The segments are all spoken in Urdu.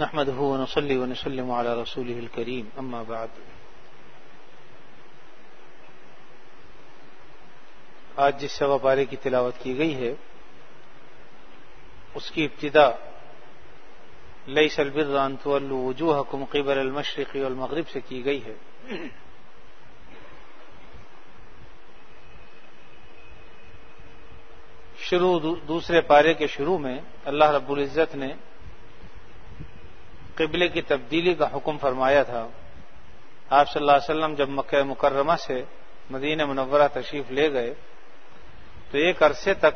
نحمده ونصلي ونسلم على رسوله الكريم اما بعد. آج جس سوا پارے کی تلاوت کی گئی ہے اس کی ابتدا لیس البر ان تولوا وجوهكم قبل المشرق والمغرب سے کی گئی ہے. دوسرے پارے کے شروع میں اللہ رب العزت نے قبلے کی تبدیلی کا حکم فرمایا تھا. آپ صلی اللہ علیہ وسلم جب مکہ مکرمہ سے مدینہ منورہ تشریف لے گئے تو ایک عرصے تک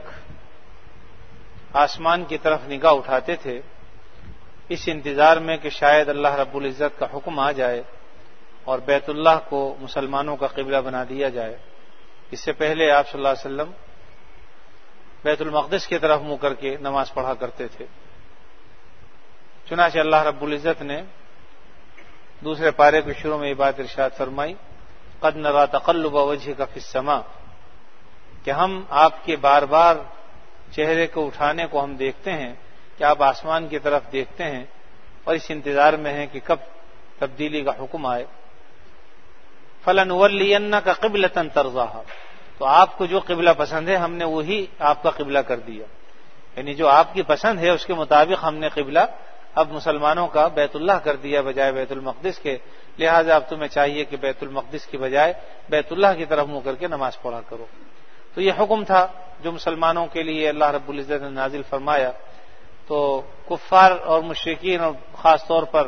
آسمان کی طرف نگاہ اٹھاتے تھے اس انتظار میں کہ شاید اللہ رب العزت کا حکم آ جائے اور بیت اللہ کو مسلمانوں کا قبلہ بنا دیا جائے. اس سے پہلے آپ صلی اللہ علیہ وسلم بیت المقدس کی طرف منہ کر کے نماز پڑھا کرتے تھے. چنانچہ اللہ رب العزت نے دوسرے پارے کے شروع میں یہ بات ارشاد فرمائی قد نرى تقلب وجهك في السماء کہ ہم آپ کے بار بار چہرے کو اٹھانے کو ہم دیکھتے ہیں کہ آپ آسمان کی طرف دیکھتے ہیں اور اس انتظار میں ہیں کہ کب تبدیلی کا حکم آئے. فلنولینک قبلۃ ترضاها تو آپ کو جو قبلہ پسند ہے ہم نے وہی آپ کا قبلہ کر دیا. یعنی جو آپ کی پسند ہے اس کے مطابق ہم نے قبلہ اب مسلمانوں کا بیت اللہ کر دیا بجائے بیت المقدس کے. لہٰذا اب تمہیں چاہیے کہ بیت المقدس کی بجائے بیت اللہ کی طرف منہ کر کے نماز پڑھا کرو. تو یہ حکم تھا جو مسلمانوں کے لیے اللہ رب العزت نے نازل فرمایا. تو کفار اور مشرکین اور خاص طور پر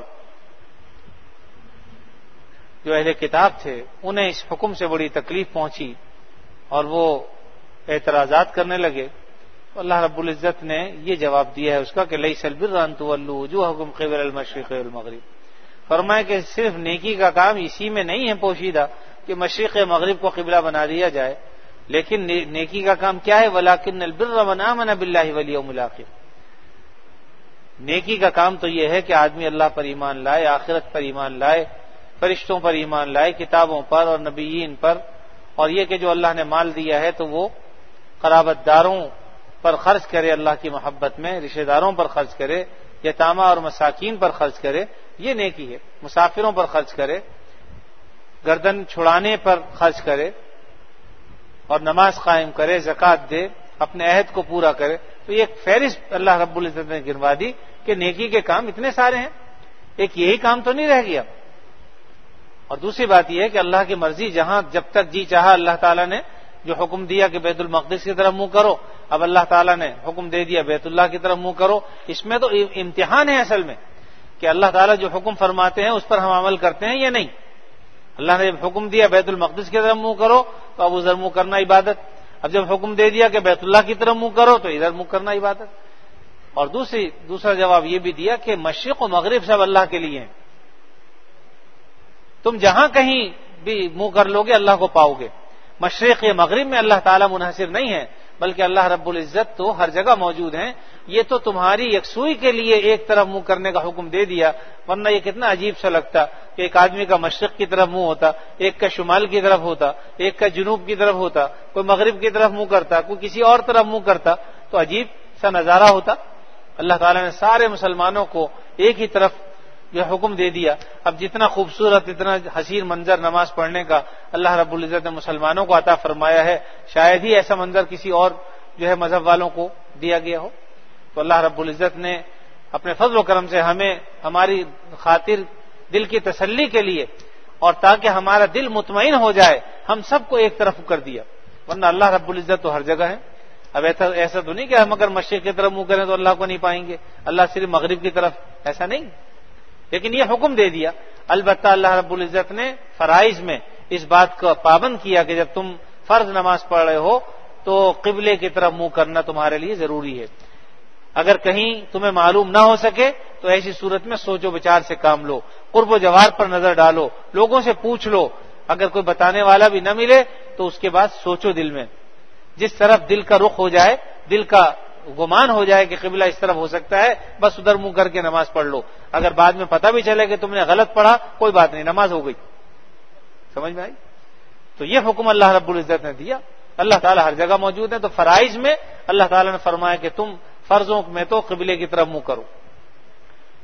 جو اہل کتاب تھے انہیں اس حکم سے بڑی تکلیف پہنچی اور وہ اعتراضات کرنے لگے. اللہ رب العزت نے یہ جواب دیا ہے اس کا کہ لیس البر ان تولوا وجوهكم قبل المشرق والمغرب. فرمایا کہ صرف نیکی کا کام اسی میں نہیں ہے پوشیدہ کہ مشرق مغرب کو قبلہ بنا دیا جائے، لیکن نیکی کا کام کیا ہے ولکن البر من آمن باللہ والیوم الآخر. نیکی کا کام تو یہ ہے کہ آدمی اللہ پر ایمان لائے، آخرت پر ایمان لائے، فرشتوں پر ایمان لائے، کتابوں پر اور نبیین پر، اور یہ کہ جو اللہ نے مال دیا ہے تو وہ قرابت داروں پر خرچ کرے، اللہ کی محبت میں رشتہ داروں پر خرچ کرے، یتامى اور مساکین پر خرچ کرے، یہ نیکی ہے. مسافروں پر خرچ کرے، گردن چھڑانے پر خرچ کرے اور نماز قائم کرے، زکوٰۃ دے، اپنے عہد کو پورا کرے. تو یہ ایک فہرست اللہ رب العزت نے گنوا دی کہ نیکی کے کام اتنے سارے ہیں، ایک یہی کام تو نہیں رہ گیا. اور دوسری بات یہ ہے کہ اللہ کی مرضی جہاں جب تک جی چاہا اللہ تعالیٰ نے جو حکم دیا کہ بیت المقدس کی طرف منہ کرو، اب اللہ تعالیٰ نے حکم دے دیا بیت اللہ کی طرف منہ کرو. اس میں تو امتحان ہے اصل میں کہ اللہ تعالیٰ جو حکم فرماتے ہیں اس پر ہم عمل کرتے ہیں یا نہیں. اللہ نے جب حکم دیا بیت المقدس کی طرف منہ کرو تو اب ادھر منہ کرنا عبادت. اب جب حکم دے دیا کہ بیت اللہ کی طرف منہ کرو تو ادھر منہ کرنا عبادت. اور دوسرا جواب یہ بھی دیا کہ مشرق و مغرب سب اللہ کے لیے ہیں. تم جہاں کہیں بھی منہ کر لو گے اللہ کو پاؤ گے. مشرق یا مغرب میں اللہ تعالیٰ منحصر نہیں ہے بلکہ اللہ رب العزت تو ہر جگہ موجود ہیں. یہ تو تمہاری یکسوئی کے لیے ایک طرف منہ کرنے کا حکم دے دیا، ورنہ یہ کتنا عجیب سا لگتا کہ ایک آدمی کا مشرق کی طرف منہ ہوتا، ایک کا شمال کی طرف ہوتا، ایک کا جنوب کی طرف ہوتا، کوئی مغرب کی طرف منہ کرتا، کوئی کسی اور طرف منہ کرتا، تو عجیب سا نظارہ ہوتا. اللہ تعالیٰ نے سارے مسلمانوں کو ایک ہی طرف جو حکم دے دیا. اب جتنا خوبصورت اتنا حسین منظر نماز پڑھنے کا اللہ رب العزت نے مسلمانوں کو عطا فرمایا ہے، شاید ہی ایسا منظر کسی اور جو ہے مذہب والوں کو دیا گیا ہو. تو اللہ رب العزت نے اپنے فضل و کرم سے ہمیں ہماری خاطر دل کی تسلی کے لیے اور تاکہ ہمارا دل مطمئن ہو جائے ہم سب کو ایک طرف کر دیا. ورنہ اللہ رب العزت تو ہر جگہ ہے. اب ایسا تو نہیں کہ ہم اگر مشرق کی طرف منہ کریں تو اللہ کو نہیں پائیں گے، اللہ صرف مغرب کی طرف، ایسا نہیں. لیکن یہ حکم دے دیا. البتہ اللہ رب العزت نے فرائض میں اس بات کو پابند کیا کہ جب تم فرض نماز پڑھ رہے ہو تو قبلے کی طرف منہ کرنا تمہارے لیے ضروری ہے. اگر کہیں تمہیں معلوم نہ ہو سکے تو ایسی صورت میں سوچ و بچار سے کام لو، قرب و جوار پر نظر ڈالو، لوگوں سے پوچھ لو. اگر کوئی بتانے والا بھی نہ ملے تو اس کے بعد سوچو دل میں، جس طرف دل کا رخ ہو جائے، دل کا گمان ہو جائے کہ قبلہ اس طرف ہو سکتا ہے، بس ادھر منہ کر کے نماز پڑھ لو. اگر بعد میں پتہ بھی چلے کہ تم نے غلط پڑھا کوئی بات نہیں، نماز ہو گئی. سمجھ میں آئی؟ تو یہ حکم اللہ رب العزت نے دیا. اللہ تعالیٰ ہر جگہ موجود ہے. تو فرائض میں اللہ تعالیٰ نے فرمایا کہ تم فرضوں میں تو قبلے کی طرف منہ کرو،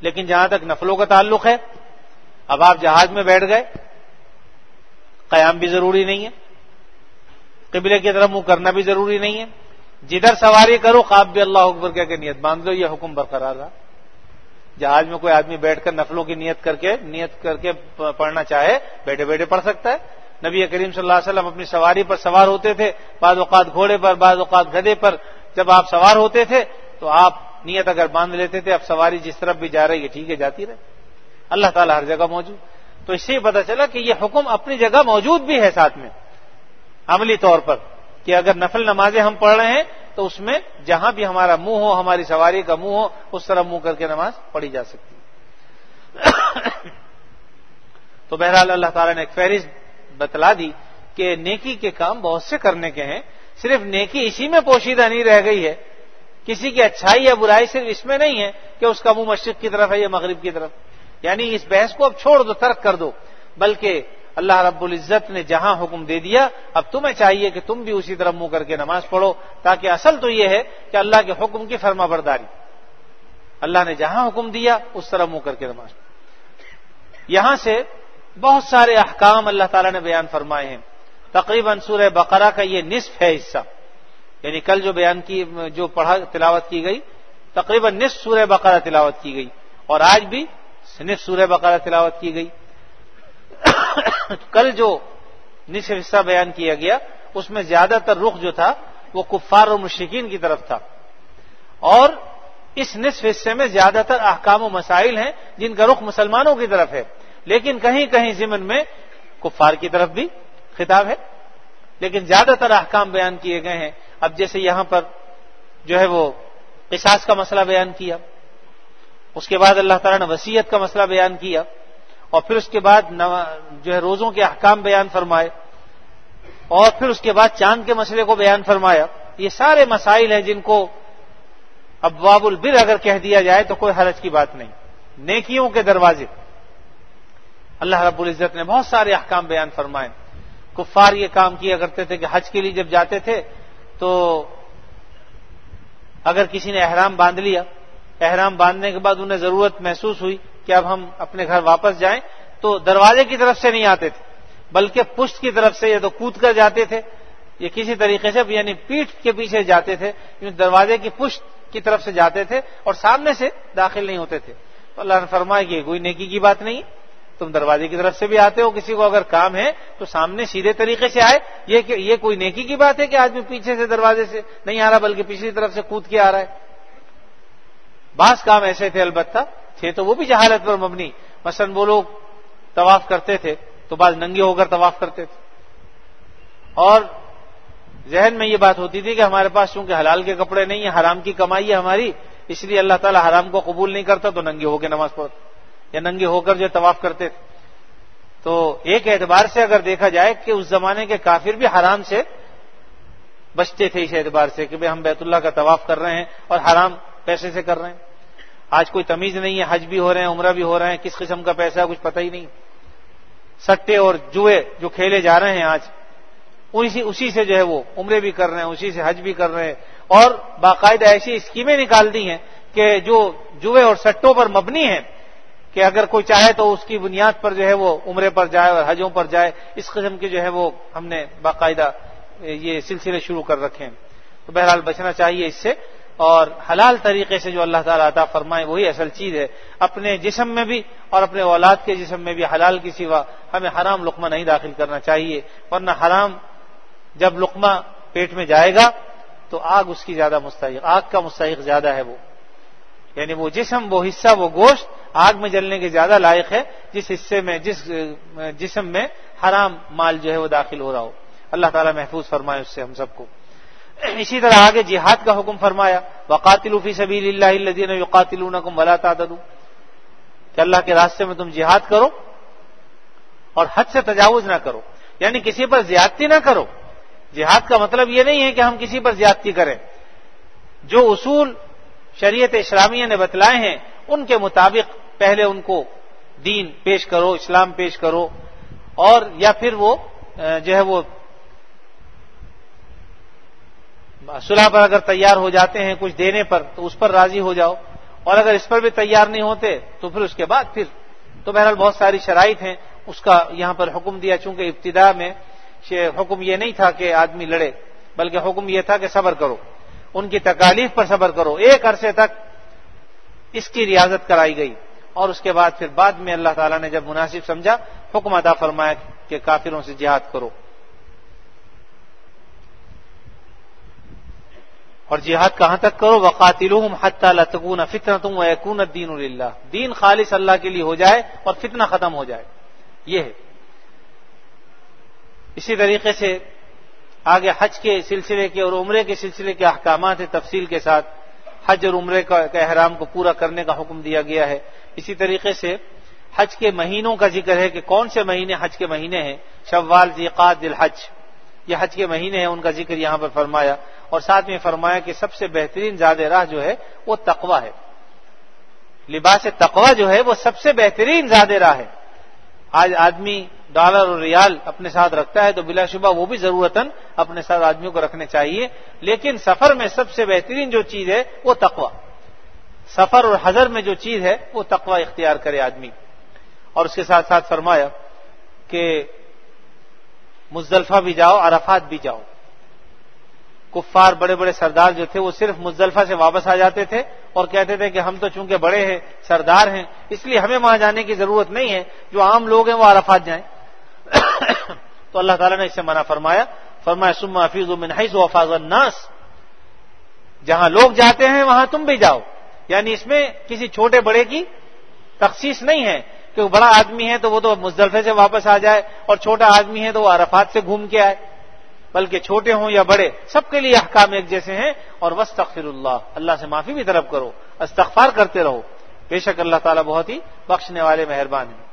لیکن جہاں تک نفلوں کا تعلق ہے، اب آپ جہاز میں بیٹھ گئے، قیام بھی ضروری نہیں ہے، قبلے کی طرف منہ کرنا بھی ضروری نہیں ہے، جدھر سواری کرو خواب بھی اللہ اکبر کہہ کے نیت باندھ لو، یہ حکم برقرار رہا۔ جہاز میں کوئی آدمی بیٹھ کر نفلوں کی نیت کر کے پڑھنا چاہے بیٹھے بیٹھے پڑھ سکتا ہے۔ نبی کریم صلی اللہ علیہ وسلم اپنی سواری پر سوار ہوتے تھے، بعض اوقات گھوڑے پر، بعض اوقات گدھے پر، جب آپ سوار ہوتے تھے تو آپ نیت اگر باندھ لیتے تھے اب سواری جس طرف بھی جا رہی ہے ٹھیک ہے جاتی رہے، اللہ تعالیٰ ہر جگہ موجود۔ تو اس سے پتہ چلا کہ یہ حکم اپنی جگہ موجود بھی ہے ساتھ میں عملی طور پر، کہ اگر نفل نمازیں ہم پڑھ رہے ہیں تو اس میں جہاں بھی ہمارا منہ ہو، ہماری سواری کا منہ ہو، اس طرح منہ کر کے نماز پڑھی جا سکتی ہے۔ تو بہرحال اللہ تعالیٰ نے ایک فہرست بتلا دی کہ نیکی کے کام بہت سے کرنے کے ہیں، صرف نیکی اسی میں پوشیدہ نہیں رہ گئی ہے، کسی کی اچھائی یا برائی صرف اس میں نہیں ہے کہ اس کا منہ مشرق کی طرف ہے یا مغرب کی طرف، یعنی اس بحث کو اب چھوڑ دو، ترک کر دو، بلکہ اللہ رب العزت نے جہاں حکم دے دیا اب تمہیں چاہیے کہ تم بھی اسی طرح منہ کر کے نماز پڑھو، تاکہ اصل تو یہ ہے کہ اللہ کے حکم کی فرما برداری، اللہ نے جہاں حکم دیا اس طرح منہ کر کے نماز پڑھو۔ یہاں سے بہت سارے احکام اللہ تعالیٰ نے بیان فرمائے ہیں، تقریباً سورہ بقرہ کا یہ نصف ہے حصہ، یعنی کل جو تلاوت کی گئی تقریباً نصف سورہ بقرہ تلاوت کی گئی، اور آج بھی نصف سورہ بقرہ تلاوت کی گئی۔ کل جو نصف حصہ بیان کیا گیا اس میں زیادہ تر رخ جو تھا وہ کفار اور مشرکین کی طرف تھا، اور اس نصف حصے میں زیادہ تر احکام و مسائل ہیں جن کا رخ مسلمانوں کی طرف ہے، لیکن کہیں کہیں ضمن میں کفار کی طرف بھی خطاب ہے، لیکن زیادہ تر احکام بیان کیے گئے ہیں۔ اب جیسے یہاں پر جو ہے وہ قصاص کا مسئلہ بیان کیا، اس کے بعد اللہ تعالیٰ نے وصیت کا مسئلہ بیان کیا، اور پھر اس کے بعد جو ہے روزوں کے احکام بیان فرمائے، اور پھر اس کے بعد چاند کے مسئلے کو بیان فرمایا۔ یہ سارے مسائل ہیں جن کو ابواب البر اگر کہہ دیا جائے تو کوئی حرج کی بات نہیں، نیکیوں کے دروازے۔ اللہ رب العزت نے بہت سارے احکام بیان فرمائے۔ کفار یہ کام کیا کرتے تھے کہ حج کے لیے جب جاتے تھے تو اگر کسی نے احرام باندھ لیا، احرام باندھنے کے بعد انہیں ضرورت محسوس ہوئی کہ اب ہم اپنے گھر واپس جائیں، تو دروازے کی طرف سے نہیں آتے تھے بلکہ پشت کی طرف سے یا تو کود کر جاتے تھے یا کسی طریقے سے یعنی پیٹھ کے پیچھے جاتے تھے، دروازے کی پشت کی طرف سے جاتے تھے اور سامنے سے داخل نہیں ہوتے تھے۔ تو اللہ نے فرمایا کہ کوئی نیکی کی بات نہیں، تم دروازے کی طرف سے بھی آتے ہو، کسی کو اگر کام ہے تو سامنے سیدھے طریقے سے آئے، یہ کوئی نیکی کی بات ہے کہ آدمی پیچھے سے دروازے سے نہیں آ رہا بلکہ پچھلی طرف سے کود کے آ رہا ہے۔ بعض کام ایسے تھے البتہ تھے تو وہ بھی جہالت پر مبنی، مثلا وہ لوگ طواف کرتے تھے تو بعض ننگے ہو کر طواف کرتے تھے، اور ذہن میں یہ بات ہوتی تھی کہ ہمارے پاس چونکہ حلال کے کپڑے نہیں ہیں، حرام کی کمائی ہے ہماری، اس لیے اللہ تعالیٰ حرام کو قبول نہیں کرتا، تو ننگے ہو کے نماز پڑھتے یا ننگے ہو کر جو طواف کرتے تھے۔ تو ایک اعتبار سے اگر دیکھا جائے کہ اس زمانے کے کافر بھی حرام سے بچتے تھے، اس اعتبار سے کہ ہم بیت اللہ کا طواف کر رہے ہیں اور حرام پیسے سے کر رہے ہیں۔ آج کوئی تمیز نہیں ہے، حج بھی ہو رہے ہیں، عمرہ بھی ہو رہے ہیں، کس قسم کا پیسہ کچھ پتہ ہی نہیں۔ سٹے اور جوئے جو کھیلے جا رہے ہیں آج، اسی سے جو ہے وہ عمرے بھی کر رہے ہیں، اسی سے حج بھی کر رہے ہیں، اور باقاعدہ ایسی اسکیمیں نکال دی ہیں کہ جو جوئے اور سٹوں پر مبنی ہیں کہ اگر کوئی چاہے تو اس کی بنیاد پر جو ہے وہ عمرے پر جائے اور حجوں پر جائے، اس قسم کے جو ہے وہ ہم نے باقاعدہ یہ سلسلے شروع کر رکھے ہیں۔ تو بہرحال بچنا چاہیے اس سے، اور حلال طریقے سے جو اللہ تعالیٰ عطا فرمائے وہی اصل چیز ہے۔ اپنے جسم میں بھی اور اپنے اولاد کے جسم میں بھی حلال کی سوا ہمیں حرام لقمہ نہیں داخل کرنا چاہیے، ورنہ حرام جب لقمہ پیٹ میں جائے گا تو آگ اس کی زیادہ مستحق، آگ کا مستحق زیادہ ہے وہ، یعنی وہ جسم، وہ حصہ، وہ گوشت آگ میں جلنے کے زیادہ لائق ہے جس حصے میں، جس جسم میں حرام مال جو ہے وہ داخل ہو رہا ہو۔ اللہ تعالیٰ محفوظ فرمائے اس سے ہم سب کو۔ اسی طرح آگے جہاد کا حکم فرمایا، وقاتلوا فی سبیل اللہ الذین یقاتلونکم ولا تعتدوا، کہ اللہ کے راستے میں تم جہاد کرو اور حد سے تجاوز نہ کرو، یعنی کسی پر زیادتی نہ کرو۔ جہاد کا مطلب یہ نہیں ہے کہ ہم کسی پر زیادتی کریں، جو اصول شریعت اسلامیہ نے بتلائے ہیں ان کے مطابق پہلے ان کو دین پیش کرو، اسلام پیش کرو، اور یا پھر وہ جو ہے وہ صلح پر اگر تیار ہو جاتے ہیں کچھ دینے پر تو اس پر راضی ہو جاؤ، اور اگر اس پر بھی تیار نہیں ہوتے تو پھر اس کے بعد پھر تو بہرحال بہت ساری شرائط ہیں اس کا یہاں پر حکم دیا. چونکہ ابتدا میں حکم یہ نہیں تھا کہ آدمی لڑے، بلکہ حکم یہ تھا کہ صبر کرو، ان کی تکالیف پر صبر کرو. ایک عرصے تک اس کی ریاضت کرائی گئی، اور اس کے بعد پھر بعد میں اللہ تعالیٰ نے جب مناسب سمجھا حکم عطا فرمایا کہ کافروں سے جہاد کرو. اور جہاد کہاں تک کرو؟ وقاتلوہم حتی لا تکون فتنۃ ویکون الدین للہ، دین خالص اللہ کے لیے ہو جائے اور فتنہ ختم ہو جائے. یہ ہے. اسی طریقے سے آگے حج کے سلسلے کے اور عمرے کے سلسلے کے احکامات تفصیل کے ساتھ حج اور عمرے کا احرام کو پورا کرنے کا حکم دیا گیا ہے. اسی طریقے سے حج کے مہینوں کا ذکر ہے کہ کون سے مہینے حج کے مہینے ہیں. شوال، ذی-قعدہ، ذی-الحج، یہ حج کے مہینے ہیں، ان کا ذکر یہاں پر فرمایا. اور ساتھ میں فرمایا کہ سب سے بہترین زاد راہ جو ہے وہ تقوی ہے. لباس تقوی جو ہے وہ سب سے بہترین زاد راہ ہے. آج آدمی ڈالر اور ریال اپنے ساتھ رکھتا ہے تو بلا شبہ وہ بھی ضرورتاً اپنے ساتھ آدمیوں کو رکھنے چاہیے، لیکن سفر میں سب سے بہترین جو چیز ہے وہ تقوی. سفر اور حضر میں جو چیز ہے وہ تقوی اختیار کرے آدمی. اور اس کے ساتھ ساتھ فرمایا کہ مزدلفہ بھی جاؤ، عرفات بھی جاؤ. کفار بڑے بڑے سردار جو تھے وہ صرف مزدلفہ سے واپس آ جاتے تھے اور کہتے تھے کہ ہم تو چونکہ بڑے ہیں، سردار ہیں، اس لیے ہمیں وہاں جانے کی ضرورت نہیں ہے، جو عام لوگ ہیں وہ عرفات جائیں. تو اللہ تعالیٰ نے اس سے منع فرمایا. فرمایا ثم افیضوا من حیث افاض الناس، جہاں لوگ جاتے ہیں وہاں تم بھی جاؤ. یعنی اس میں کسی چھوٹے بڑے کی تخصیص نہیں ہے کہ وہ بڑا آدمی ہے تو وہ تو مزدلفے سے واپس آ جائے اور چھوٹا آدمی ہے تو وہ عرفات سے گھوم کے آئے، بلکہ چھوٹے ہوں یا بڑے سب کے لیے احکام ایک جیسے ہیں. اور واستغفر اللہ، اللہ سے معافی بھی طلب کرو، استغفار کرتے رہو، بے شک اللہ تعالیٰ بہت ہی بخشنے والے مہربان ہیں.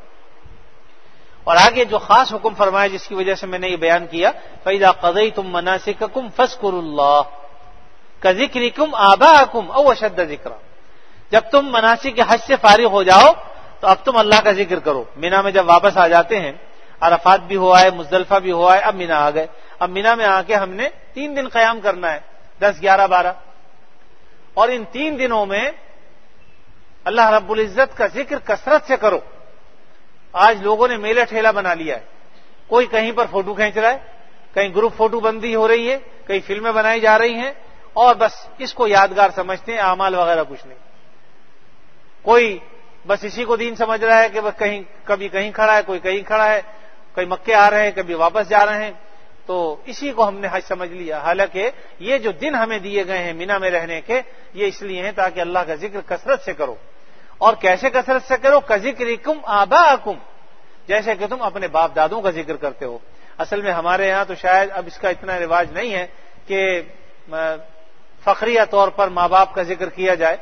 اور آگے جو خاص حکم فرمایا جس کی وجہ سے میں نے یہ بیان کیا، فَإِذَا قَضَيْتُم مَّنَاسِكَكُمْ فَاذْكُرُوا اللَّهَ كَذِكْرِكُمْ آبَاءَكُمْ أَوْ أَشَدَّ ذِكْرًا. جب تم مناسک حج سے فارغ ہو جاؤ تو اب تم اللہ کا ذکر کرو. مینا میں جب واپس آ جاتے ہیں، عرفات بھی ہوا ہے، مزدلفہ بھی ہوا ہے، اب مینا آ گئے. اب مینا میں آ کے ہم نے 3 دن قیام کرنا ہے، 10، 11، 12. اور ان 3 دنوں میں اللہ رب العزت کا ذکر کثرت سے کرو. آج لوگوں نے میلہ ٹھیلا بنا لیا ہے، کوئی کہیں پر فوٹو کھینچ رہا ہے، کہیں گروپ فوٹو بندی ہو رہی ہے، کہیں فلمیں بنائی جا رہی ہیں، اور بس اس کو یادگار سمجھتے ہیں، اعمال وغیرہ کچھ نہیں. کوئی بس اسی کو دین سمجھ رہا ہے کہ بس کبھی کہیں کھڑا ہے، کوئی کہیں کھڑا ہے، کہیں مکے آ رہے ہیں، کبھی واپس جا رہے ہیں، تو اسی کو ہم نے حج سمجھ لیا. حالانکہ یہ جو دن ہمیں دیے گئے ہیں مینا میں رہنے کے، یہ اس لیے ہیں تاکہ اللہ کا ذکر کثرت سے کرو. اور کیسے کثرت سے کرو؟ کذکرکم آباءکم، جیسے کہ تم اپنے باپ دادوں کا ذکر کرتے ہو. اصل میں ہمارے یہاں تو شاید اب اس کا اتنا رواج نہیں ہے کہ فخریہ طور پر ماں باپ کا ذکر کیا جائے،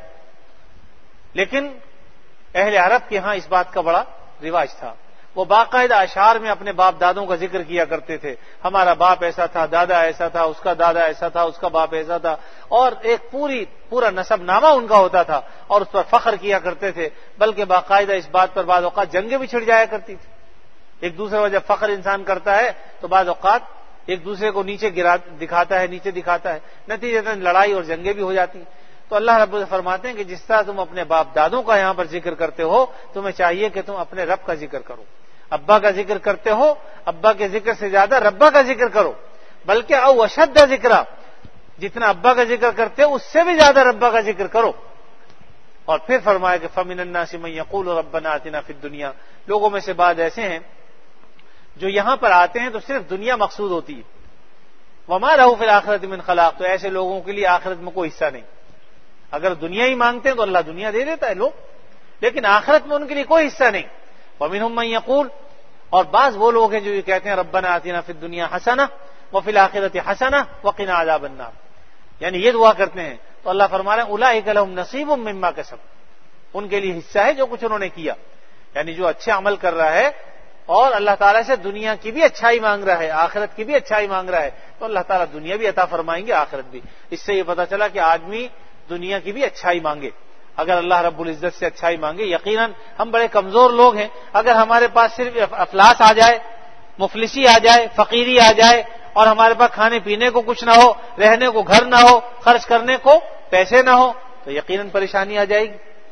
لیکن اہل عرب کے ہاں اس بات کا بڑا رواج تھا. وہ باقاعدہ اشعار میں اپنے باپ دادوں کا ذکر کیا کرتے تھے. ہمارا باپ ایسا تھا، دادا ایسا تھا، اس کا دادا ایسا تھا، اس کا باپ ایسا تھا، اور ایک پورا نسب نامہ ان کا ہوتا تھا اور اس پر فخر کیا کرتے تھے. بلکہ باقاعدہ اس بات پر بعض اوقات جنگیں بھی چھڑ جایا کرتی تھی. ایک دوسرے کو جب فخر انسان کرتا ہے تو بعض اوقات ایک دوسرے کو نیچے دکھاتا ہے، نیچے دکھاتا ہے، نتیجتاً لڑائی اور جنگیں بھی ہو جاتی ہیں. تو اللہ رب العزت فرماتے ہیں کہ جس طرح تم اپنے باپ دادوں کا یہاں پر ذکر کرتے ہو، تمہیں چاہیے کہ تم اپنے رب کا ذکر کرو. ابا کا ذکر کرتے ہو، ابا کے ذکر سے زیادہ ربا کا ذکر کرو. بلکہ او اشد ذکر، جتنا ابا کا ذکر کرتے ہو اس سے بھی زیادہ ربا کا ذکر کرو. اور پھر فرمایا کہ فمن الناس من یقول ربنا آتنا فی الدنیا، لوگوں میں سے بعض ایسے ہیں جو یہاں پر آتے ہیں تو صرف دنیا مقصود ہوتی ہے. وما لہ فی الآخرۃ من خلاق، تو ایسے لوگوں کے لیے آخرت میں کوئی حصہ نہیں. اگر دنیا ہی مانگتے ہیں تو اللہ دنیا دے دیتا ہے لوگ، لیکن آخرت میں ان کے لیے کوئی حصہ نہیں. ومنہم من یقول، اور بعض وہ لوگ ہیں جو یہ کہتے ہیں ربنا آتنا فی الدنیا حسنہ وفی الآخرۃ حسنہ وقنا عذاب النار، یعنی یہ دعا کرتے ہیں. تو اللہ فرما رہے ہیں اولئک لہم نصیب مما کسبوا، ان کے لیے حصہ ہے جو کچھ انہوں نے کیا. یعنی جو اچھے عمل کر رہا ہے اور اللہ تعالیٰ سے دنیا کی بھی اچھائی مانگ رہا ہے، آخرت کی بھی اچھائی مانگ رہا ہے، تو اللہ تعالیٰ دنیا بھی عطا فرمائیں گے، آخرت بھی. اس سے یہ پتہ چلا کہ آدمی دنیا کی بھی اچھائی مانگے. اگر اللہ رب العزت سے اچھائی مانگے، یقیناً ہم بڑے کمزور لوگ ہیں. اگر ہمارے پاس صرف افلاس آ جائے، مفلسی آ جائے، فقیری آ جائے، اور ہمارے پاس کھانے پینے کو کچھ نہ ہو، رہنے کو گھر نہ ہو، خرچ کرنے کو پیسے نہ ہو، تو یقیناً پریشانی آ جائے گی.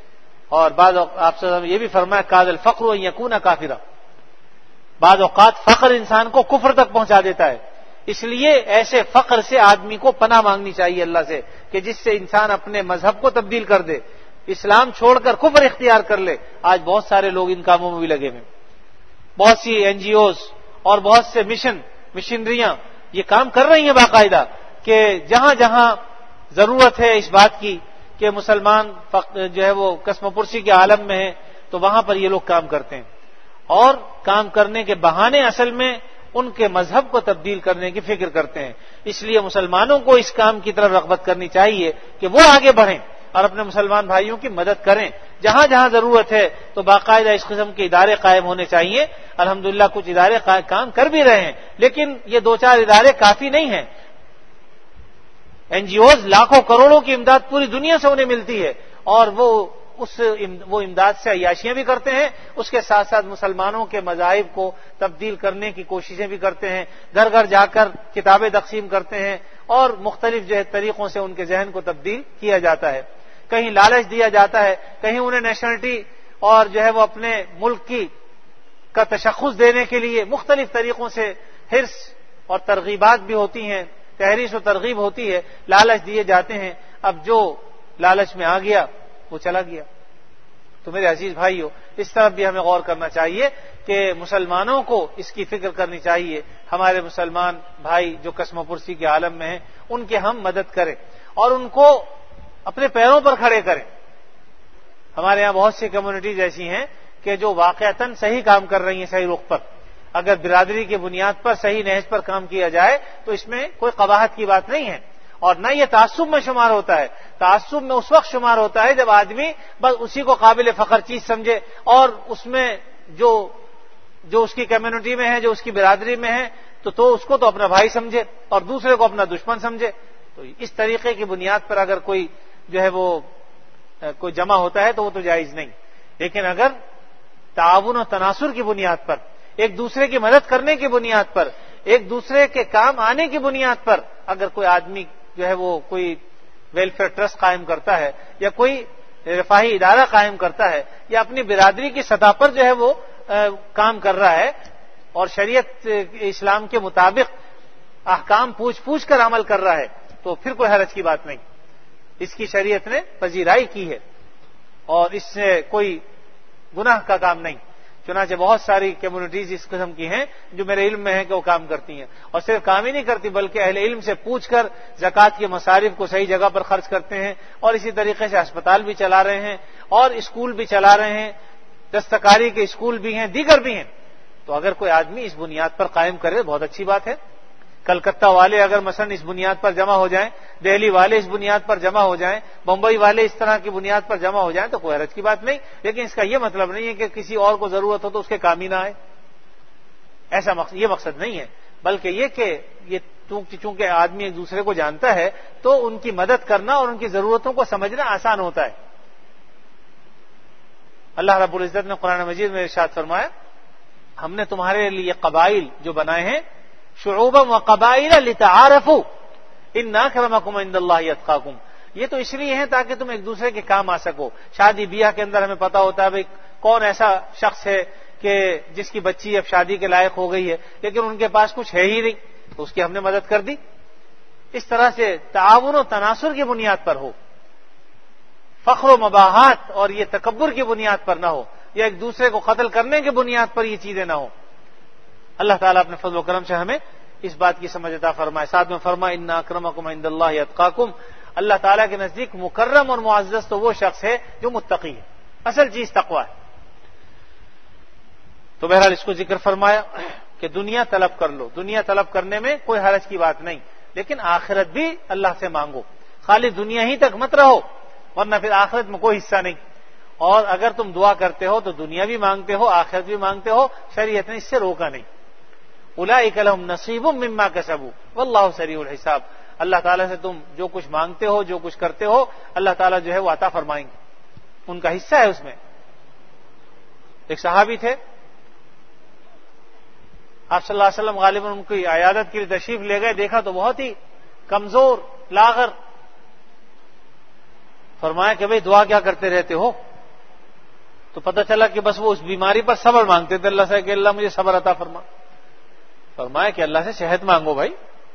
اور بعض آپ سے یہ بھی فرمایا کاد الفقر و یکون کافرا، بعض اوقات فقر انسان کو کفر تک پہنچا دیتا ہے. اس لیے ایسے فقر سے آدمی کو پناہ مانگنی چاہیے اللہ سے کہ جس سے انسان اپنے مذہب کو تبدیل کر دے، اسلام چھوڑ کر کفر اختیار کر لے. آج بہت سارے لوگ ان کاموں میں بھی لگے ہوئے، بہت سی این جی اوز اور بہت سے مشنریاں یہ کام کر رہی ہیں باقاعدہ کہ جہاں جہاں ضرورت ہے اس بات کی کہ مسلمان جو ہے وہ قسم پرسی کے عالم میں ہیں تو وہاں پر یہ لوگ کام کرتے ہیں، اور کام کرنے کے بہانے اصل میں ان کے مذہب کو تبدیل کرنے کی فکر کرتے ہیں. اس لیے مسلمانوں کو اس کام کی طرف رغبت کرنی چاہیے کہ وہ آگے بڑھیں اور اپنے مسلمان بھائیوں کی مدد کریں. جہاں جہاں ضرورت ہے تو باقاعدہ اس قسم کے ادارے قائم ہونے چاہیے. الحمدللہ کچھ ادارے کام کر بھی رہے ہیں، لیکن یہ 2-4 ادارے کافی نہیں ہیں. این جی اوز لاکھوں کروڑوں کی امداد پوری دنیا سے انہیں ملتی ہے، اور وہ امداد سے عیاشیاں بھی کرتے ہیں، اس کے ساتھ ساتھ مسلمانوں کے مذاہب کو تبدیل کرنے کی کوششیں بھی کرتے ہیں. گھر گھر جا کر کتابیں تقسیم کرتے ہیں اور مختلف جو ہے طریقوں سے ان کے ذہن کو تبدیل کیا جاتا ہے. کہیں لالچ دیا جاتا ہے، کہیں انہیں نیشنلٹی اور جو ہے وہ اپنے ملک کا تشخص دینے کے لیے مختلف طریقوں سے حرص اور ترغیبات بھی ہوتی ہیں، تحریص و ترغیب ہوتی ہے، لالچ دیے جاتے ہیں. اب جو لالچ میں آ گیا وہ چلا گیا. تو میرے عزیز بھائیو، اس طرف بھی ہمیں غور کرنا چاہیے کہ مسلمانوں کو اس کی فکر کرنی چاہیے. ہمارے مسلمان بھائی جو قسم پرسی کے عالم میں ہیں ان کی ہم مدد کریں اور ان کو اپنے پیروں پر کھڑے کریں. ہمارے یہاں بہت سی کمیونٹیز ایسی ہیں کہ جو واقعتاً صحیح کام کر رہی ہیں صحیح رخ پر. اگر برادری کی بنیاد پر صحیح نہج پر کام کیا جائے تو اس میں کوئی قباحت کی بات نہیں ہے، اور نہ یہ تعصب میں شمار ہوتا ہے. تعصب میں اس وقت شمار ہوتا ہے جب آدمی بس اسی کو قابل فخر چیز سمجھے اور اس میں جو اس کی کمیونٹی میں ہے، جو اس کی برادری میں ہے تو اس کو تو اپنا بھائی سمجھے اور دوسرے کو اپنا دشمن سمجھے. تو اس طریقے کی بنیاد پر اگر کوئی جو ہے وہ کوئی جمع ہوتا ہے تو وہ تو جائز نہیں. لیکن اگر تعاون و تناصر کی بنیاد پر، ایک دوسرے کی مدد کرنے کی بنیاد پر، ایک دوسرے کے کام آنے کی بنیاد پر اگر کوئی آدمی جو ہے وہ کوئی ویلفیئر ٹرسٹ قائم کرتا ہے یا کوئی رفاہی ادارہ قائم کرتا ہے یا اپنی برادری کی سطح پر جو ہے وہ کام کر رہا ہے اور شریعت اسلام کے مطابق احکام پوچھ کر عمل کر رہا ہے تو پھر کوئی حرج کی بات نہیں. اس کی شریعت نے پذیرائی کی ہے اور اس سے کوئی گناہ کا کام نہیں. چنانچہ بہت ساری کمیونٹیز اس قسم کی ہیں جو میرے علم میں ہیں کہ وہ کام کرتی ہیں، اور صرف کام ہی نہیں کرتی بلکہ اہل علم سے پوچھ کر زکوٰۃ کے مصارف کو صحیح جگہ پر خرچ کرتے ہیں، اور اسی طریقے سے اسپتال بھی چلا رہے ہیں اور اسکول بھی چلا رہے ہیں، دستکاری کے اسکول بھی ہیں، دیگر بھی ہیں. تو اگر کوئی آدمی اس بنیاد پر قائم کرے بہت اچھی بات ہے. کلکتہ والے اگر مثلا اس بنیاد پر جمع ہو جائیں، دہلی والے اس بنیاد پر جمع ہو جائیں، بمبئی والے اس طرح کی بنیاد پر جمع ہو جائیں تو کوئی حرج کی بات نہیں. لیکن اس کا یہ مطلب نہیں ہے کہ کسی اور کو ضرورت ہو تو اس کے کام ہی نہ آئے، ایسا یہ مقصد نہیں ہے. بلکہ یہ کہ یہ چونکہ آدمی ایک دوسرے کو جانتا ہے تو ان کی مدد کرنا اور ان کی ضرورتوں کو سمجھنا آسان ہوتا ہے. اللہ رب العزت نے قرآن مجید میں ارشاد فرمایا، ہم نے تمہارے لیے قبائل جو بنائے ہیں، شعوبا و قبائل لتعارفوا ان اکرمکم عند اللہ اتقاکم. یہ تو اس لیے ہیں تاکہ تم ایک دوسرے کے کام آ سکو. شادی بیاہ کے اندر ہمیں پتا ہوتا ہے بھائی کون ایسا شخص ہے کہ جس کی بچی اب شادی کے لائق ہو گئی ہے لیکن ان کے پاس کچھ ہے ہی نہیں تو اس کی ہم نے مدد کر دی. اس طرح سے تعاون و تناصر کی بنیاد پر ہو، فخر و مباحات اور یہ تکبر کی بنیاد پر نہ ہو، یا ایک دوسرے کو قتل کرنے کی بنیاد پر یہ چیزیں نہ ہو. اللہ تعالیٰ اپنے فضل و کرم سے ہمیں اس بات کی سمجھ عطا فرمائے. ساتھ میں فرمائے ان اکرمکم عند اللہ اتقاکم. اللہ تعالیٰ کے نزدیک مکرم اور معزز تو وہ شخص ہے جو متقی ہے. اصل چیز تقویٰ ہے. تو بہرحال اس کو ذکر فرمایا کہ دنیا طلب کر لو. دنیا طلب کرنے میں کوئی حرج کی بات نہیں، لیکن آخرت بھی اللہ سے مانگو. خالی دنیا ہی تک مت رہو ورنہ پھر آخرت میں کوئی حصہ نہیں. اور اگر تم دعا کرتے ہو تو دنیا بھی مانگتے ہو، آخرت بھی مانگتے ہو. شریعت نے اس سے روکا نہیں. اولئک لہم نصیب مما کسبوا واللہ سریع الحساب. اللہ تعالیٰ سے تم جو کچھ مانگتے ہو، جو کچھ کرتے ہو، اللہ تعالیٰ جو ہے وہ عطا فرمائیں گے. ان کا حصہ ہے اس میں. ایک صحابی تھے، آپ صلی اللہ علیہ وسلم غالباً ان کی عیادت کے لیے تشریف لے گئے. دیکھا تو بہت ہی کمزور لاغر. فرمایا کہ بھئی دعا کیا کرتے رہتے ہو؟ تو پتہ چلا کہ بس وہ اس بیماری پر صبر مانگتے تھے اللہ سے کہ اللہ مجھے صبر عطا فرما. فرمایا کہ اللہ سے صحت مانگو بھائی،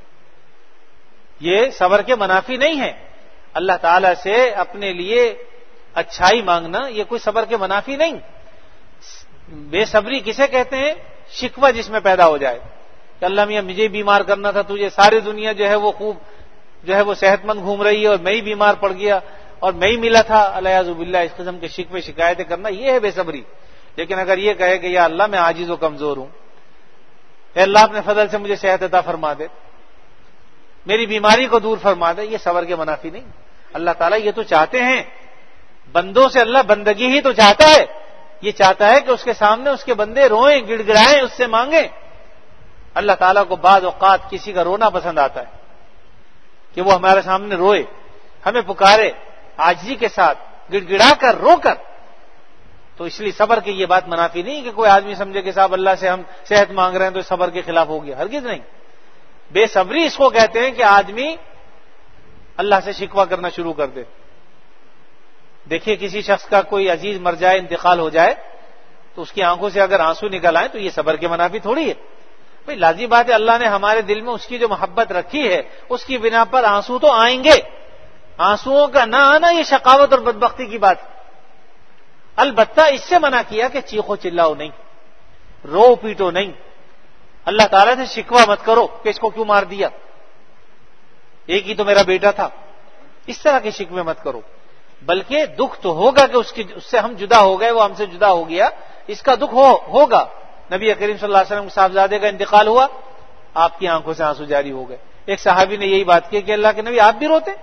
یہ صبر کے منافی نہیں ہے. اللہ تعالی سے اپنے لیے اچھائی مانگنا یہ کوئی صبر کے منافی نہیں. بے صبری کسے کہتے ہیں؟ شکوہ جس میں پیدا ہو جائے کہ اللہ میاں مجھے بیمار کرنا تھا، تجھے ساری دنیا جو ہے وہ خوب جو ہے وہ صحت مند گھوم رہی ہے اور میں ہی بیمار پڑ گیا اور میں ہی ملا تھا. الیاذ باللہ اس قسم کے شکوے شکایتیں کرنا یہ ہے بے صبری. لیکن اگر یہ کہے کہ یا اللہ میں عاجز و کمزور ہوں، اے اللہ اپنے فضل سے مجھے صحت عطا فرما دے، میری بیماری کو دور فرما دے، یہ صبر کے منافی نہیں. اللہ تعالیٰ یہ تو چاہتے ہیں بندوں سے، اللہ بندگی ہی تو چاہتا ہے. یہ چاہتا ہے کہ اس کے سامنے اس کے بندے روئیں، گڑ گڑائیں، اس سے مانگیں. اللہ تعالیٰ کو بعض اوقات کسی کا رونا پسند آتا ہے کہ وہ ہمارے سامنے روئے، ہمیں پکارے عاجزی کے ساتھ، گڑ گڑا کر، رو کر. تو اس لیے صبر کی یہ بات منافی نہیں کہ کوئی آدمی سمجھے کہ صاحب اللہ سے ہم صحت مانگ رہے ہیں تو صبر کے خلاف ہو گیا. ہرگز نہیں. بے صبری اس کو کہتے ہیں کہ آدمی اللہ سے شکوہ کرنا شروع کر دے. دیکھیے کسی شخص کا کوئی عزیز مر جائے، انتقال ہو جائے، تو اس کی آنکھوں سے اگر آنسو نکل آئے تو یہ صبر کے منافی تھوڑی ہے. بھئی لازمی بات ہے اللہ نے ہمارے دل میں اس کی جو محبت رکھی ہے اس کی بنا پر آنسو تو آئیں گے. آنسوؤں کا نہ آنا یہ شقاوت اور بدبختی کی بات ہے. البتہ اس سے منع کیا کہ چیخو چلاؤ نہیں، رو پیٹو نہیں، اللہ تعالیٰ سے شکوہ مت کرو کہ اس کو کیوں مار دیا، ایک ہی تو میرا بیٹا تھا. اس طرح کے شکوے مت کرو. بلکہ دکھ تو ہوگا کہ اس سے ہم جدا ہو گئے، وہ ہم سے جدا ہو گیا، اس کا دکھ ہوگا. نبی کریم صلی اللہ علیہ وسلم کے صاحبزادے کا انتقال ہوا، آپ کی آنکھوں سے آنسو جاری ہو گئے. ایک صحابی نے یہی بات کی کہ اللہ کے نبی آپ بھی روتے؟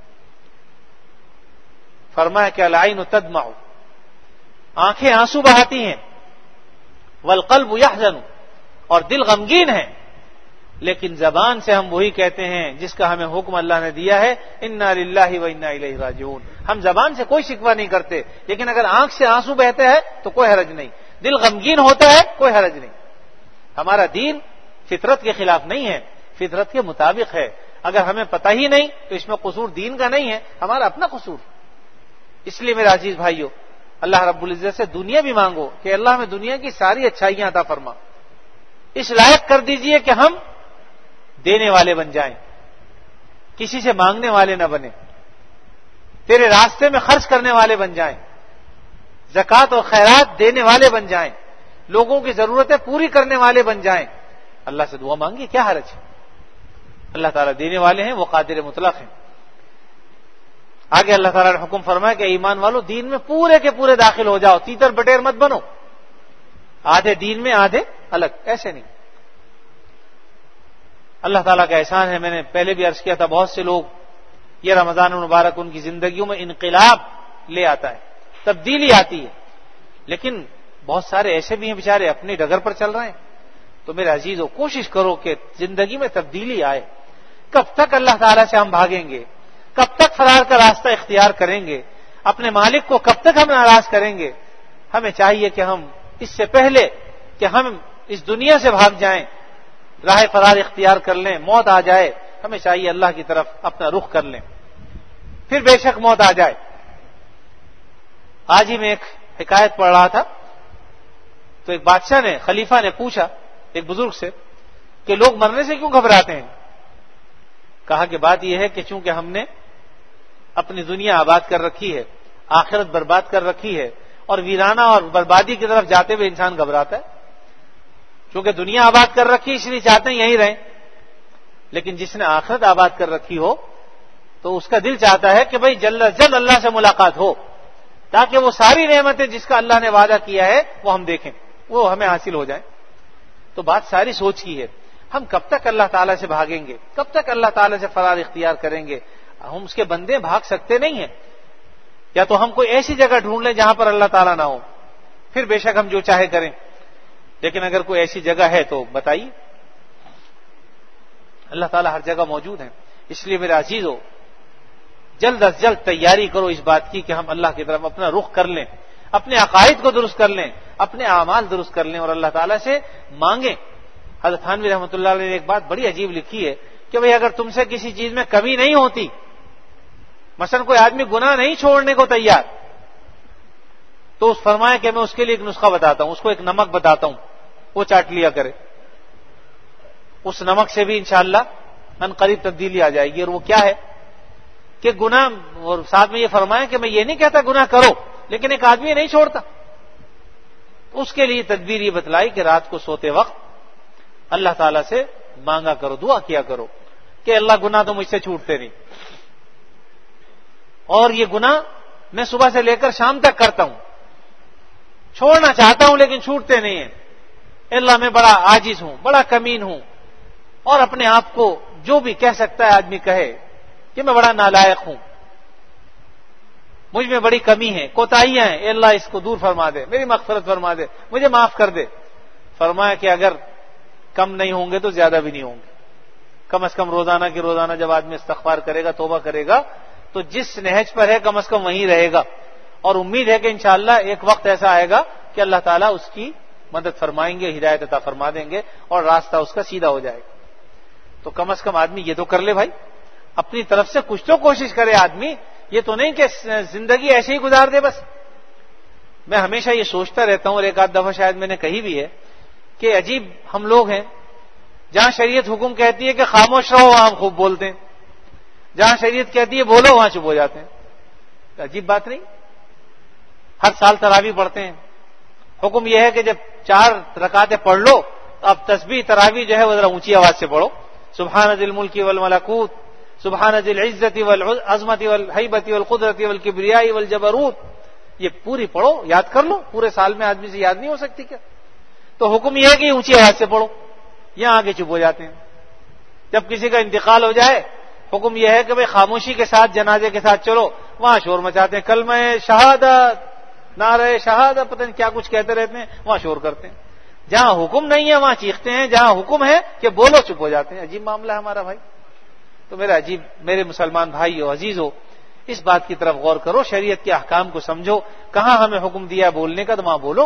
فرمایا کہ العین تدمع، آنکھیں آنسو بہاتی ہیں، والقلب یحزن، اور دل غمگین ہے، لیکن زبان سے ہم وہی کہتے ہیں جس کا ہمیں حکم اللہ نے دیا ہے، انا للہ و انا الیہ راجعون. ہم زبان سے کوئی شکوہ نہیں کرتے، لیکن اگر آنکھ سے آنسو بہتے ہیں تو کوئی حرج نہیں، دل غمگین ہوتا ہے کوئی حرج نہیں. ہمارا دین فطرت کے خلاف نہیں ہے، فطرت کے مطابق ہے. اگر ہمیں پتہ ہی نہیں تو اس میں قصور دین کا نہیں ہے، ہمارا اپنا قصور. اس لیے میرے عزیز بھائیو، اللہ رب العزت سے دنیا بھی مانگو کہ اللہ ہمیں دنیا کی ساری اچھائیاں عطا فرما. اس لائق کر دیجئے کہ ہم دینے والے بن جائیں، کسی سے مانگنے والے نہ بنیں، تیرے راستے میں خرچ کرنے والے بن جائیں، زکوٰۃ اور خیرات دینے والے بن جائیں، لوگوں کی ضرورتیں پوری کرنے والے بن جائیں. اللہ سے دعا مانگیے، کیا حرج ہے؟ اللہ تعالیٰ دینے والے ہیں، وہ قادر مطلق ہیں. آگے اللہ تعالیٰ نے حکم فرمایا کہ ایمان والو دین میں پورے کے پورے داخل ہو جاؤ، تیتر بٹیر مت بنو، آدھے دین میں آدھے الگ، ایسے نہیں. اللہ تعالیٰ کا احسان ہے، میں نے پہلے بھی عرض کیا تھا، بہت سے لوگ یہ رمضان المبارک ان کی زندگیوں میں انقلاب لے آتا ہے، تبدیلی آتی ہے، لیکن بہت سارے ایسے بھی ہیں بیچارے اپنی ڈگر پر چل رہے ہیں. تو میرے عزیزو کوشش کرو کہ زندگی میں تبدیلی آئے. کب تک اللہ تعالیٰ سے ہم بھاگیں گے؟ کب تک فرار کا راستہ اختیار کریں گے؟ اپنے مالک کو کب تک ہم ناراض کریں گے؟ ہمیں چاہیے کہ ہم اس سے پہلے کہ ہم اس دنیا سے بھاگ جائیں، راہ فرار اختیار کر لیں، موت آ جائے، ہمیں چاہیے اللہ کی طرف اپنا رخ کر لیں، پھر بے شک موت آ جائے. آج ہی میں ایک حکایت پڑھ رہا تھا تو ایک بادشاہ نے، خلیفہ نے پوچھا ایک بزرگ سے کہ لوگ مرنے سے کیوں گھبراتے ہیں؟ کہا کہ بات یہ ہے کہ چونکہ ہم نے اپنی دنیا آباد کر رکھی ہے، آخرت برباد کر رکھی ہے، اور ویرانہ اور بربادی کی طرف جاتے ہوئے انسان گھبراتا ہے. چونکہ دنیا آباد کر رکھی اس لیے چاہتے ہیں یہیں رہیں، لیکن جس نے آخرت آباد کر رکھی ہو تو اس کا دل چاہتا ہے کہ بھئی جلد از جلد اللہ سے ملاقات ہو، تاکہ وہ ساری نعمتیں جس کا اللہ نے وعدہ کیا ہے وہ ہم دیکھیں، وہ ہمیں حاصل ہو جائیں. تو بات ساری سوچ کی ہے. ہم کب تک اللہ تعالیٰ سے بھاگیں گے؟ کب تک اللہ تعالیٰ سے فرار اختیار کریں گے؟ ہم اس کے بندے بھاگ سکتے نہیں ہیں. یا تو ہم کوئی ایسی جگہ ڈھونڈ لیں جہاں پر اللہ تعالیٰ نہ ہو، پھر بے شک ہم جو چاہے کریں. لیکن اگر کوئی ایسی جگہ ہے تو بتائیے. اللہ تعالیٰ ہر جگہ موجود ہے. اس لیے میرے عزیزو جلد از جلد تیاری کرو اس بات کی کہ ہم اللہ کی طرف اپنا رخ کر لیں، اپنے عقائد کو درست کر لیں، اپنے اعمال درست کر لیں اور اللہ تعالیٰ سے مانگیں. حضرت تھانوی رحمۃ اللہ علیہ نے ایک بات بڑی عجیب لکھی ہے کہ بھئی اگر تم سے کسی چیز میں کمی نہیں ہوتی، مثلا کوئی آدمی گناہ نہیں چھوڑنے کو تیار، تو اس فرمایا کہ میں اس کے لیے ایک نسخہ بتاتا ہوں، اس کو ایک نمک بتاتا ہوں، وہ چاٹ لیا کرے، اس نمک سے بھی انشاءاللہ ان قریب تبدیلی آ جائے گی۔ اور وہ کیا ہے کہ گناہ، اور ساتھ میں یہ فرمایا کہ میں یہ نہیں کہتا گناہ کرو، لیکن ایک آدمی نہیں چھوڑتا، اس کے لیے تدبیر یہ بتلائی کہ رات کو سوتے وقت اللہ تعالیٰ سے مانگا کرو، دعا کیا کرو کہ اللہ گناہ تو مجھ سے چھوٹتے نہیں، اور یہ گناہ میں صبح سے لے کر شام تک کرتا ہوں، چھوڑنا چاہتا ہوں لیکن چھوٹتے نہیں ہیں، اللہ میں بڑا عاجز ہوں، بڑا کمین ہوں، اور اپنے آپ کو جو بھی کہہ سکتا ہے آدمی کہے کہ میں بڑا نالائق ہوں، مجھ میں بڑی کمی ہے، کوتاہیاں ہیں، اے اللہ اس کو دور فرما دے، میری مغفرت فرما دے، مجھے معاف کر دے۔ فرمایا کہ اگر کم نہیں ہوں گے تو زیادہ بھی نہیں ہوں گے، کم از کم روزانہ کی روزانہ جب آدمی استغفار کرے گا، توبہ کرے گا، تو جس نہج پر ہے کم از کم وہیں رہے گا، اور امید ہے کہ انشاءاللہ ایک وقت ایسا آئے گا کہ اللہ تعالیٰ اس کی مدد فرمائیں گے، ہدایت عطا فرما دیں گے، اور راستہ اس کا سیدھا ہو جائے گا۔ تو کم از کم آدمی یہ تو کر لے بھائی، اپنی طرف سے کچھ تو کوشش کرے آدمی، یہ تو نہیں کہ زندگی ایسے ہی گزار دے بس۔ میں ہمیشہ یہ سوچتا رہتا ہوں، اور ایک آدھ دفعہ شاید میں نے کہی بھی ہے کہ عجیب ہم لوگ ہیں، جہاں شریعت حکم کہتی ہے کہ خاموش رہو وہاں ہم خوب بولتے ہیں، جہاں شریعت کہتی ہے بولو وہاں چپ ہو جاتے ہیں۔ عجیب بات نہیں؟ ہر سال تراویح پڑھتے ہیں، حکم یہ ہے کہ جب 4 رکعتیں پڑھ لو تو اب تسبیح تراویح جو ہے وہ ذرا اونچی آواز سے پڑھو، سبحان ذی الملک والملکوت، سبحان ذی العزت والعظمت والہیبت والقدرت والکبریاء والجبروت، یہ پوری پڑھو، یاد کر لو، پورے سال میں آدمی سے یاد نہیں ہو سکتی کیا؟ تو حکم یہ ہے کہ اونچی آواز سے پڑھو، یہاں آگے چپ ہو جاتے ہیں۔ جب کسی کا انتقال ہو جائے حکم یہ ہے کہ بھئی خاموشی کے ساتھ جنازے کے ساتھ چلو، وہاں شور مچاتے ہیں، کلمہ شہادت، نعرہ شہادت، پتہ نہیں کیا کچھ کہتے رہتے ہیں، وہاں شور کرتے ہیں۔ جہاں حکم نہیں ہے وہاں چیختے ہیں، جہاں حکم ہے کہ بولو چپ ہو جاتے ہیں۔ عجیب معاملہ ہے ہمارا بھائی۔ تو میرے مسلمان بھائی ہو، عزیز ہو، اس بات کی طرف غور کرو، شریعت کے احکام کو سمجھو، کہاں ہمیں حکم دیا ہے بولنے کا تو وہاں بولو۔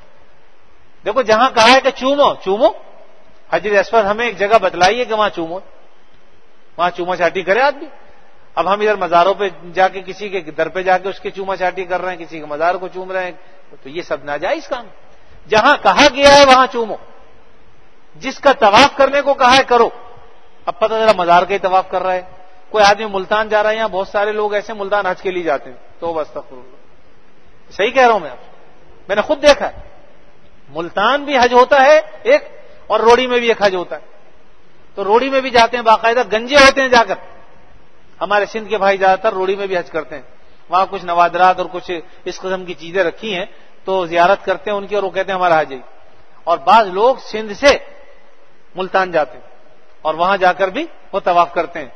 دیکھو جہاں کہا ہے کہ چومو چومو، حجر اسود ہمیں ایک جگہ بتلائیے کہ وہاں چومو، وہاں چوما چاٹی کرے آدمی۔ اب ہم ادھر مزاروں پہ جا کے کسی کے در پہ جا کے اس کے چوما چاٹی کر رہے ہیں، کسی کے مزار کو چوم رہے ہیں، تو یہ سب ناجائز کام۔ جہاں کہا گیا ہے وہاں چومو، جس کا طواف کرنے کو کہا ہے کرو۔ اب پتہ ذرا مزار کا ہی طواف کر رہا ہے، کوئی آدمی ملتان جا رہا ہے، یہاں بہت سارے لوگ ایسے ملتان حج کے لیے جاتے ہیں، تو بس صحیح کہہ رہا ہوں میں نے خود دیکھا ہے، ملتان بھی حج ہوتا ہے ایک، اور روڑی میں بھی ایک حج ہوتا ہے، تو روڑی میں بھی جاتے ہیں، باقاعدہ گنجے ہوتے ہیں جا کر، ہمارے سندھ کے بھائی زیادہ تر روڑی میں بھی حج کرتے ہیں، وہاں کچھ نوادرات اور کچھ اس قسم کی چیزیں رکھی ہیں، تو زیارت کرتے ہیں ان کی، اور وہ کہتے ہیں ہمارا حج ہے۔ اور بعض لوگ سندھ سے ملتان جاتے ہیں اور وہاں جا کر بھی وہ طواف کرتے ہیں۔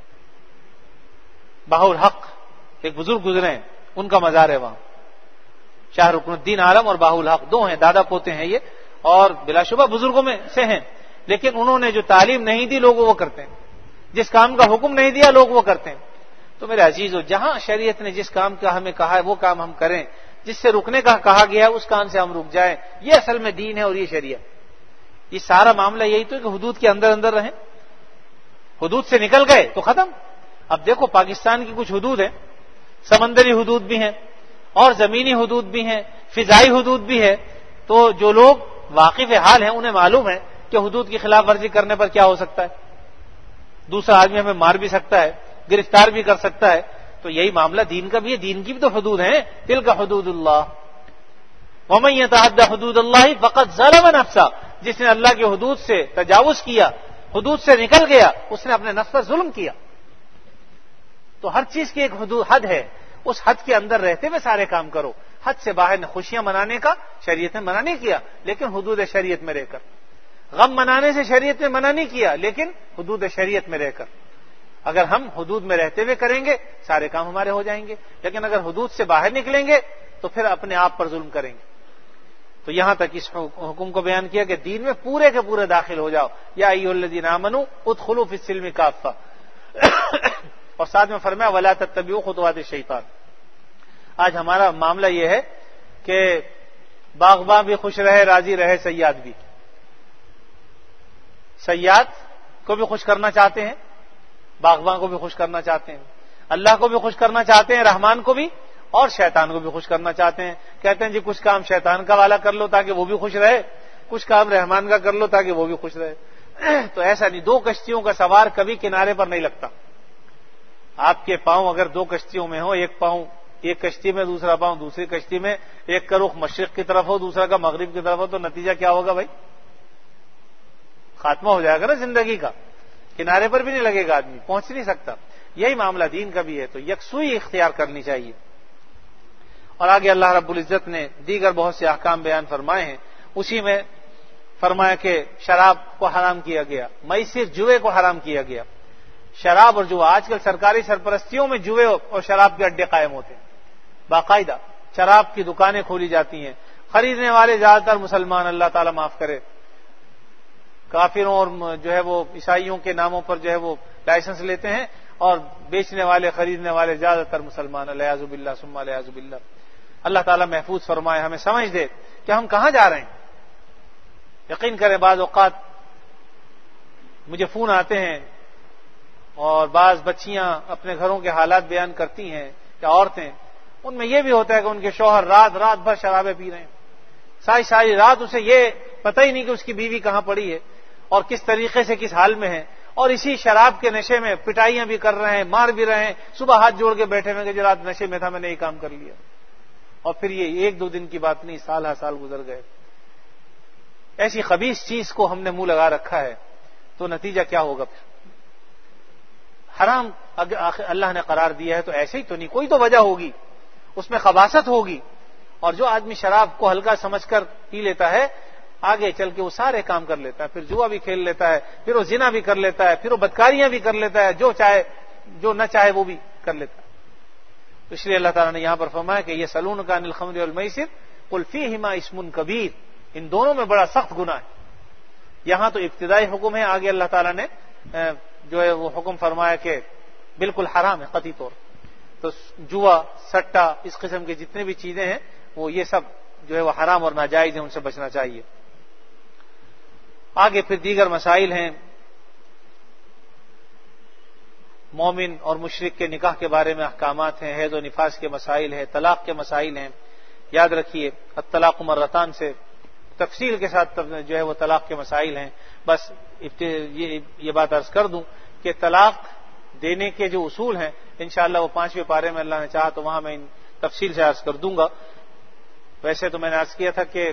بہاء الحق ایک بزرگ گزرے ہیں، ان کا مزار ہے وہاں، شاہ رکن الدین عالم اور بہاء الحق، 2 ہیں، دادا پوتے ہیں یہ، اور بلا شبہ بزرگوں میں سے ہیں، لیکن انہوں نے جو تعلیم نہیں دی لوگوں وہ کرتے ہیں، جس کام کا حکم نہیں دیا لوگ وہ کرتے ہیں۔ تو میرے عزیزو، جہاں شریعت نے جس کام کا ہمیں کہا ہے وہ کام ہم کریں، جس سے رکنے کا کہا گیا ہے اس کام سے ہم رک جائیں، یہ اصل میں دین ہے اور یہ شریعت۔ یہ سارا معاملہ یہی تو کہ حدود کے اندر اندر رہیں، حدود سے نکل گئے تو ختم۔ اب دیکھو پاکستان کی کچھ حدود ہیں، سمندری حدود بھی ہیں اور زمینی حدود بھی ہیں، فضائی حدود بھی ہے، تو جو لوگ واقف حال ہیں انہیں معلوم ہے کہ حدود کی خلاف ورزی کرنے پر کیا ہو سکتا ہے، دوسرا آدمی ہمیں مار بھی سکتا ہے، گرفتار بھی کر سکتا ہے۔ تو یہی معاملہ دین کا بھی ہے، دین کی بھی تو حدود ہیں، تلک حدود اللہ ومن یتعد حدود اللہ فقد ظلم نفسہ، جس نے اللہ کی حدود سے تجاوز کیا، حدود سے نکل گیا، اس نے اپنے نفس پر ظلم کیا۔ تو ہر چیز کی ایک حدود حد ہے، اس حد کے اندر رہتے ہوئے سارے کام کرو۔ حد سے باہر خوشیاں منانے کا شریعت نے منع نہیں کیا، لیکن حدود شریعت میں رہ کر۔ غم منانے سے شریعت نے منع نہیں کیا، لیکن حدود شریعت میں رہ کر۔ اگر ہم حدود میں رہتے ہوئے کریں گے سارے کام ہمارے ہو جائیں گے، لیکن اگر حدود سے باہر نکلیں گے تو پھر اپنے آپ پر ظلم کریں گے۔ تو یہاں تک اس حکم کو بیان کیا کہ دین میں پورے کے پورے داخل ہو جاؤ، یا ایھا الذین آمنوا ادخلوا فی السلم کافہ، اور ساتھ میں فرمایا ولا تتبعوا خطوات الشیطان۔ آج ہمارا معاملہ یہ ہے کہ باغباں بھی خوش رہے، راضی رہے، صیاد بھی، صیاد کو بھی خوش کرنا چاہتے ہیں، باغباں کو بھی خوش کرنا چاہتے ہیں، اللہ کو بھی خوش کرنا چاہتے ہیں، رحمان کو بھی، اور شیطان کو بھی خوش کرنا چاہتے ہیں. کہتے ہیں جی کچھ کام شیطان کا والا کر لو تاکہ وہ بھی خوش رہے, کچھ کام رحمان کا کر لو تاکہ وہ بھی خوش رہے. تو ایسا نہیں, دو کشتیوں کا سوار کبھی کنارے پر نہیں لگتا. آپ کے پاؤں اگر دو کشتیوں میں ہو, ایک پاؤں ایک کشتی میں, دوسرا پاؤں دوسری کشتی میں, ایک کا رخ مشرق کی طرف ہو دوسرا کا مغرب کی طرف ہو, تو نتیجہ کیا ہوگا بھائی؟ خاتمہ ہو جائے گا نا زندگی کا. کنارے پر بھی نہیں لگے گا, آدمی پہنچ نہیں سکتا. یہی معاملہ دین کا بھی ہے. تو یکسوئی اختیار کرنی چاہیے. اور آگے اللہ رب العزت نے دیگر بہت سے احکام بیان فرمائے ہیں. اسی میں فرمایا کہ شراب کو حرام کیا گیا, میسر جوئے کو حرام کیا گیا. شراب اور جوا, آج کل سرکاری سرپرستیوں میں جوئے اور شراب کے اڈے قائم ہوتے ہیں. باقاعدہ شراب کی دکانیں کھولی جاتی ہیں. خریدنے والے زیادہ تر مسلمان, اللہ تعالیٰ معاف کرے, کافروں اور جو ہے وہ عیسائیوں کے ناموں پر جو ہے وہ لائسنس لیتے ہیں, اور بیچنے والے خریدنے والے زیادہ تر مسلمان. الیاذ باللہ ثم الیاذ باللہ. اللہ تعالیٰ محفوظ فرمائے, ہمیں سمجھ دے کہ ہم کہاں جا رہے ہیں. یقین کریں بعض اوقات مجھے فون آتے ہیں اور بعض بچیاں اپنے گھروں کے حالات بیان کرتی ہیں یا عورتیں, ان میں یہ بھی ہوتا ہے کہ ان کے شوہر رات رات بھر شرابیں پی رہے ہیں, ساری رات اسے یہ پتہ ہی نہیں کہ اس کی بیوی کہاں پڑی ہے اور کس طریقے سے کس حال میں ہے, اور اسی شراب کے نشے میں پٹائیاں بھی کر رہے ہیں, مار بھی رہے ہیں. صبح ہاتھ جوڑ کے بیٹھے ہوئے کہ جو رات نشے میں تھا میں نے یہ کام کر لیا, اور پھر یہ ایک دو دن کی بات نہیں, سال ہر سال گزر گئے. ایسی خبیث چیز کو ہم نے منہ لگا رکھا ہے, تو نتیجہ کیا ہوگا؟ پھر حرام اللہ نے قرار دیا ہے تو ایسے ہی تو نہیں, کوئی تو وجہ ہوگی, اس میں خباثت ہوگی. اور جو آدمی شراب کو ہلکا سمجھ کر پی لیتا ہے, آگے چل کے وہ سارے کام کر لیتا ہے. پھر جوا بھی کھیل لیتا ہے, پھر وہ زنا بھی کر لیتا ہے, پھر وہ بدکاریاں بھی کر لیتا ہے, جو نہ چاہے وہ بھی کر لیتا ہے. تو اس لیے اللہ تعالیٰ نے یہاں پر فرمایا کہ یہ سلونک عن الخمر والمیسر قل فیہما اسم کبیر, ان دونوں میں بڑا سخت گناہ ہے. یہاں تو ابتدائی حکم ہے, آگے اللہ تعالیٰ نے جو ہے وہ حکم فرمایا کہ بالکل حرام ہے قطعی طور. تو جوا, سٹا, اس قسم کی جتنے بھی چیزیں ہیں وہ یہ سب جو ہے وہ حرام اور ناجائز ہیں, ان سے بچنا چاہیے. آگے پھر دیگر مسائل ہیں, مومن اور مشرک کے نکاح کے بارے میں احکامات ہیں, حیض و نفاس کے مسائل ہیں, طلاق کے مسائل ہیں. یاد رکھیے الطلاق مرتان سے تفصیل کے ساتھ جو ہے وہ طلاق کے مسائل ہیں. بس یہ بات عرض کر دوں کہ طلاق دینے کے جو اصول ہیں انشاءاللہ وہ 5ویں پارے میں اللہ نے چاہا تو وہاں میں ان تفصیل سے عرض کر دوں گا. ویسے تو میں نے عرض کیا تھا کہ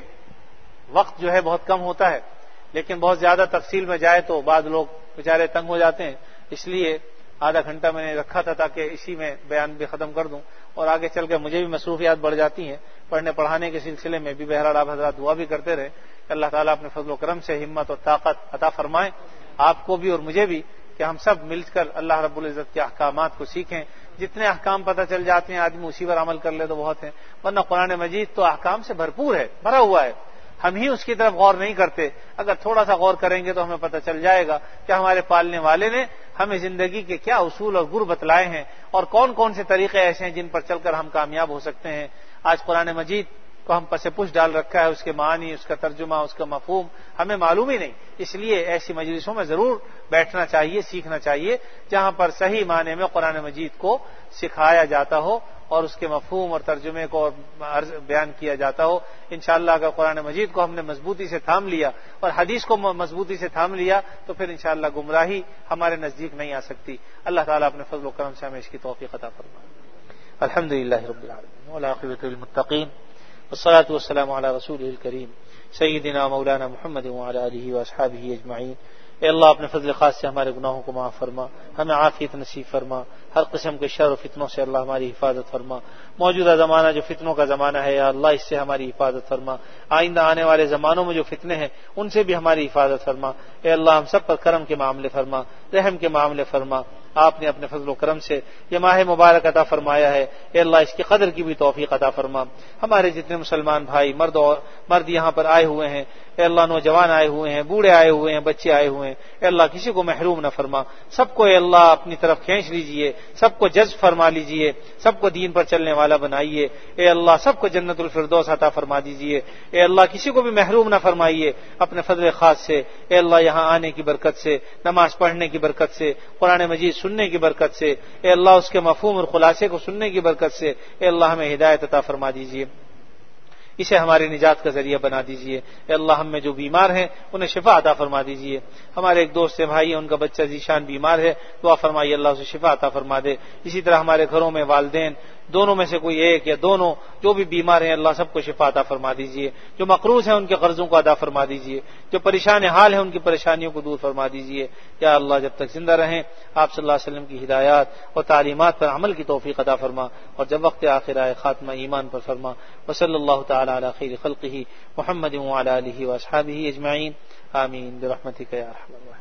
وقت جو ہے بہت کم ہوتا ہے, لیکن بہت زیادہ تفصیل میں جائے تو بعض لوگ بیچارے تنگ ہو جاتے ہیں, اس لیے آدھا گھنٹہ میں نے رکھا تھا تاکہ اسی میں بیان بھی ختم کر دوں. اور آگے چل کے مجھے بھی مصروفیات بڑھ جاتی ہیں پڑھنے پڑھانے کے سلسلے میں بھی. بہرحال آپ حضرات دعا بھی کرتے رہے کہ اللہ تعالیٰ اپنے فضل و کرم سے ہمت اور طاقت عطا فرمائے آپ کو بھی اور مجھے بھی, کہ ہم سب مل کر اللہ رب العزت کے احکامات کو سیکھیں. جتنے احکام پتہ چل جاتے ہیں آدمی اسی پر عمل کر لے تو بہت ہیں, ورنہ قرآن مجید تو احکام سے بھرپور ہے, بھرا ہوا ہے. ہم ہی اس کی طرف غور نہیں کرتے. اگر تھوڑا سا غور کریں گے تو ہمیں پتہ چل جائے گا کہ ہمارے پالنے والے نے ہمیں زندگی کے کیا اصول اور گر بتلائے ہیں, اور کون کون سے طریقے ایسے ہیں جن پر چل کر ہم کامیاب ہو سکتے ہیں. آج قرآن مجید کو ہم پس پش ڈال رکھا ہے, اس کے معنی, اس کا ترجمہ, اس کا مفہوم ہمیں معلوم ہی نہیں. اس لیے ایسی مجلسوں میں ضرور بیٹھنا چاہیے, سیکھنا چاہیے, جہاں پر صحیح معنی میں قرآن مجید کو سکھایا جاتا ہو اور اس کے مفہوم اور ترجمے کو بیان کیا جاتا ہو. انشاءاللہ اگر قرآن مجید کو ہم نے مضبوطی سے تھام لیا اور حدیث کو مضبوطی سے تھام لیا تو پھر انشاءاللہ گمراہی ہمارے نزدیک نہیں آ سکتی. اللہ تعالیٰ اپنے فضل و کرم سے ہمیں اس کی توفیق عطا فرمائے. الحمدللہ رب العالمین والعاقبۃ للمتقین والصلاة والسلام علی رسولہ الکریم سیدنا مولانا محمد وعلی آلہ واصحابہ اجمعین. اے اللہ اپنے فضل خاص سے ہمارے گناہوں کو معاف فرما, ہمیں عافیت نصیب فرما, ہر قسم کے شر و فتنوں سے اللہ ہماری حفاظت فرما. موجودہ زمانہ جو فتنوں کا زمانہ ہے یا اللہ اس سے ہماری حفاظت فرما. آئندہ آنے والے زمانوں میں جو فتنے ہیں ان سے بھی ہماری حفاظت فرما. اے اللہ ہم سب پر کرم کے معاملے فرما, رحم کے معاملے فرما. آپ نے اپنے فضل و کرم سے یہ ماہ مبارک عطا فرمایا ہے, اے اللہ اس کی قدر کی بھی توفیق عطا فرما. ہمارے جتنے مسلمان بھائی مرد یہاں پر آئے ہوئے ہیں, اے اللہ نوجوان آئے ہوئے ہیں, بوڑھے آئے ہوئے ہیں, بچے آئے ہوئے ہیں, اے اللہ کسی کو محروم نہ فرما. سب کو اے اللہ اپنی طرف کھینچ لیجئے, سب کو جذب فرما لیجئے, سب کو دین پر چلنے والا بنائیے. اے اللہ سب کو جنت الفردوس عطا فرما دیجئے. اے اللہ کسی کو بھی محروم نہ فرمائیے اپنے فضل خاص سے. اے اللہ یہاں آنے کی برکت سے, نماز پڑھنے کی برکت سے, قرآن مجید سننے کی برکت سے، اے اللہ اس کے مفہوم اور خلاصے کو سننے کی برکت سے اے اللہ ہمیں ہدایت عطا فرما دیجیے، اسے ہماری نجات کا ذریعہ بنا دیجیے۔ اے اللہ ہم میں جو بیمار ہیں انہیں شفا عطا فرما دیجیے۔ ہمارے ایک دوست سے بھائی ہیں، ان کا بچہ ذیشان بیمار ہے، دعا فرمائیے اللہ اسے شفا عطا فرما دے۔ اسی طرح ہمارے گھروں میں والدین دونوں میں سے کوئی ایک یا دونوں جو بھی بیمار ہیں اللہ سب کو شفا عطا فرما دیجیے۔ جو مقروض ہیں ان کے قرضوں کو ادا فرما دیجیے، جو پریشان حال ہیں ان کی پریشانیوں کو دور فرما دیجیے۔ یا اللہ جب تک زندہ رہیں آپ صلی اللہ علیہ وسلم کی ہدایات اور تعلیمات پر عمل کی توفیق عطا فرما، اور جب وقت آخر آئے خاتمہ ایمان پر فرما۔ وصلی اللہ تعالی علی خیر خلقہ محمد وعلی آلہ واصحابہ اجمعین، آمین برحمتک یا ارحم الراحمین۔